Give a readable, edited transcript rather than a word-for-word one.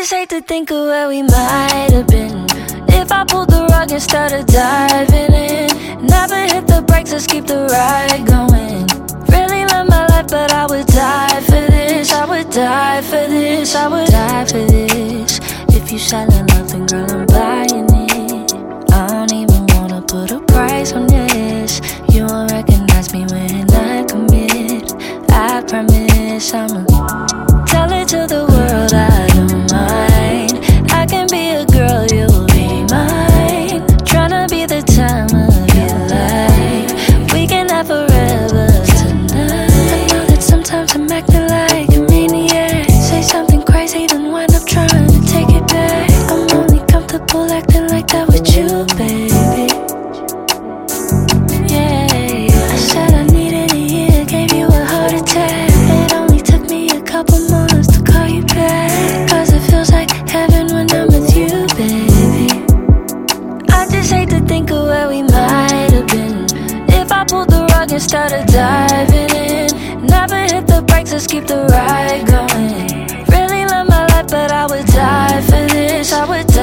just hate to think of where we might have been if I pulled the rug and started diving in. Never hit the brakes, let's keep the ride going. Really love my life, but I would die for this. I would die for this, I would die for this. If you selling nothing, girl, I'm buying it. I don't even wanna put a price on this. You won't recognize me when I commit. I promise I'ma tell it to the world I don't mind. I can be a girl, you'll be mine. Tryna be the time of your life. We can have forever tonight. I know that sometimes I'm acting like a maniac. Say something crazy, then wind up trying to take it back. I'm only comfortable acting like that with you, baby. Yeah, I said I needed a year, gave you a heart attack. It only took me a couple months to call you back, 'cause it feels like heaven when I'm with you, baby. I just hate to think of where we might have been if I pulled the rug and started diving in. Never hit the brakes, let's keep the ride going. Really love my life, but I would die for this. I would